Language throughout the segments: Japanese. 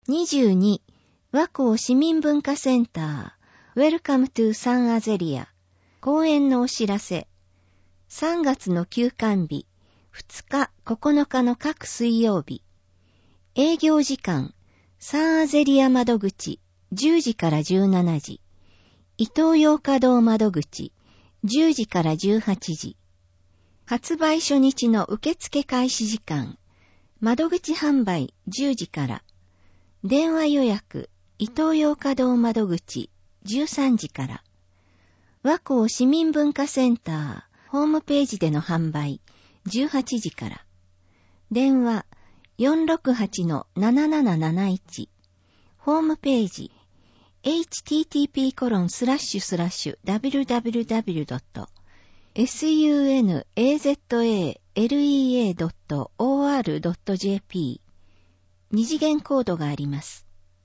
22、和光市民文化センター、Welcome to サンアゼリア、公演のお知らせ。3月の休館日、2日、9日の各水曜日。営業時間、サンアゼリア窓口、10時から17時。イトーヨーカドー窓口、10時から18時。発売初日の受付開始時間、窓口販売10時から。電話予約、イトーヨーカドー窓口、13時から。和光市民文化センター、ホームページでの販売、18時から。電話、468-7771。ホームページ、http://www.sunazalea.or.jp 二次元コードがあります。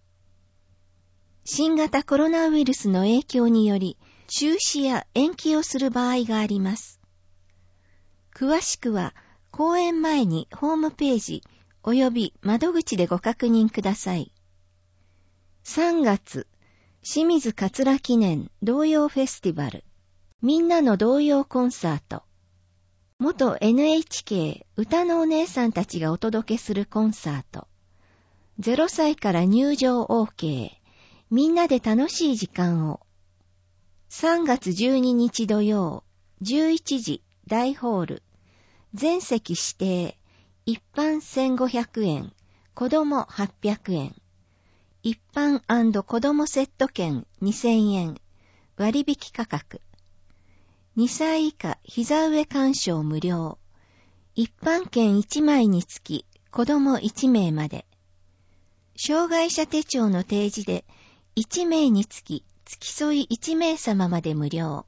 新型コロナウイルスの影響により中止や延期をする場合があります。詳しくは公演前にホームページ及び窓口でご確認ください。3月、清水桂記念童謡フェスティバル、みんなの童謡コンサート、元 NHK 歌のお姉さんたちがお届けするコンサート、0歳から入場 OK、みんなで楽しい時間を。3月12日土曜、11時、大ホール、全席指定、一般1500円、子供800円。一般&子供セット券2000円、割引価格。2歳以下膝上鑑賞無料。一般券1枚につき子供1名まで。障害者手帳の提示で1名につき付き添い1名様まで無料。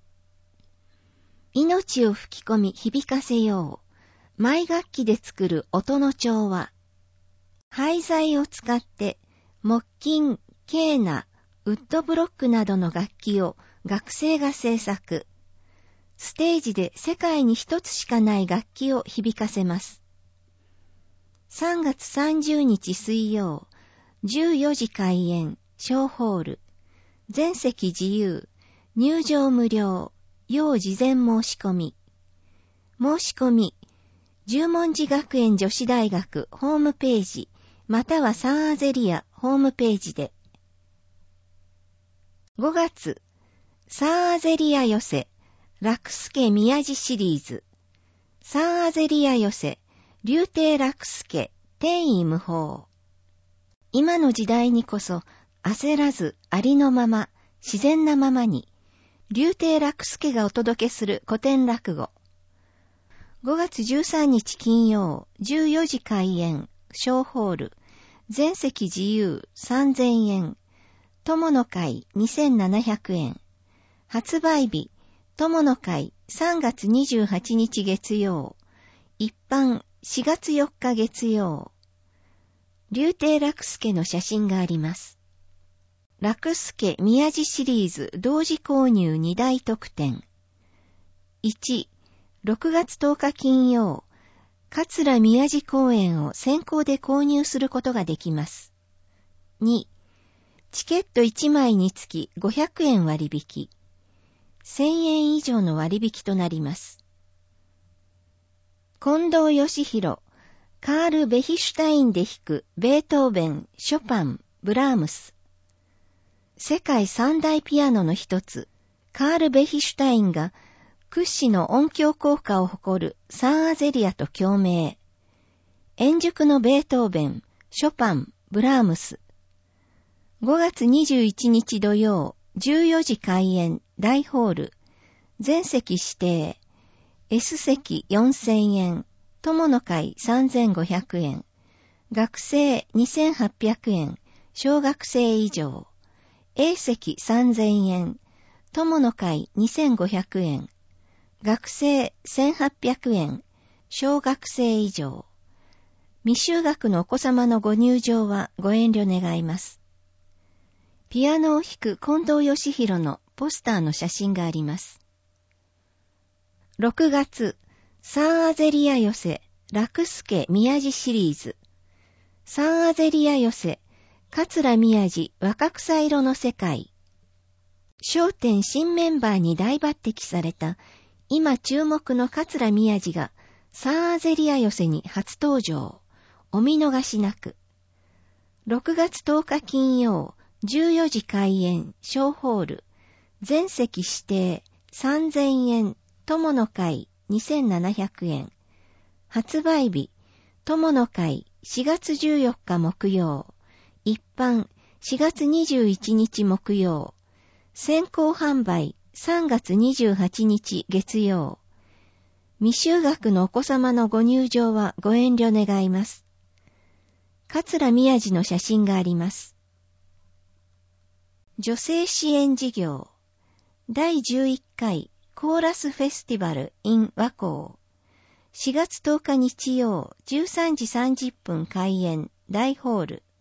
命を吹き込み響かせよう。マイ楽器で作る音の調和。廃材を使って木琴、ケーナ、ウッドブロックなどの楽器を学生が制作。ステージで世界に一つしかない楽器を響かせます。3月30日水曜、14時開演、小ホール。全席自由、入場無料、要事前申し込み。申し込み、十文字学園女子大学ホームページ、またはサンアゼリアホームページで。5月、サンアゼリア寄せ、楽助宮地シリーズ。サンアゼリア寄せ、竜亭楽助、天意無法。今の時代にこそ、焦らずありのまま、自然なままに、竜亭楽助がお届けする古典落語。5月13日金曜、14時開演、小ホール。全席自由3000円。友の会2700円。発売日、友の会3月28日月曜。一般4月4日月曜。竜亭楽助の写真があります。楽助宮地シリーズ同時購入2大特典。1、6月10日金曜。桂宮地公演を先行で購入することができます。2、チケット1枚につき500円割引。1000円以上の割引となります。近藤義弘、カール・ベヒシュタインで弾くベートーベン、ショパン、ブラームス。世界三大ピアノの一つ、カール・ベヒシュタインが屈指の音響効果を誇るサンアゼリアと共鳴。円熟のベートーベン、ショパン、ブラームス。5月21日土曜、14時開演、大ホール。全席指定。S 席4000円。友の会3500円。学生2800円。小学生以上。A 席3000円。友の会2500円。学生1800円。小学生以上。未就学のお子様のご入場はご遠慮願います。ピアノを弾く近藤義弘のポスターの写真があります。6月、サンアゼリア寄せ、楽助宮地シリーズ。サンアゼリア寄せ、 桂宮治若草色の世界。笑点新メンバーに大抜擢された今注目の桂宮治がサンアゼリア寄せに初登場。お見逃しなく。6月10日金曜14時開演小ホール。全席指定3000円。友の会2700円。発売日友の会4月14日木曜。一般4月21日木曜。先行販売3月28日月曜。未就学のお子様のご入場はご遠慮願います。桂宮治の写真があります。女性支援事業第11回コーラスフェスティバル in 和光4月10日日曜13時30分開演大ホール。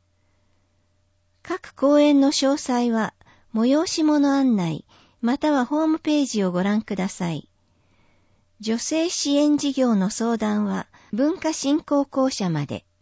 各公演の詳細は催し物案内またはホームページをご覧ください。女性支援事業の相談は文化振興公社まで。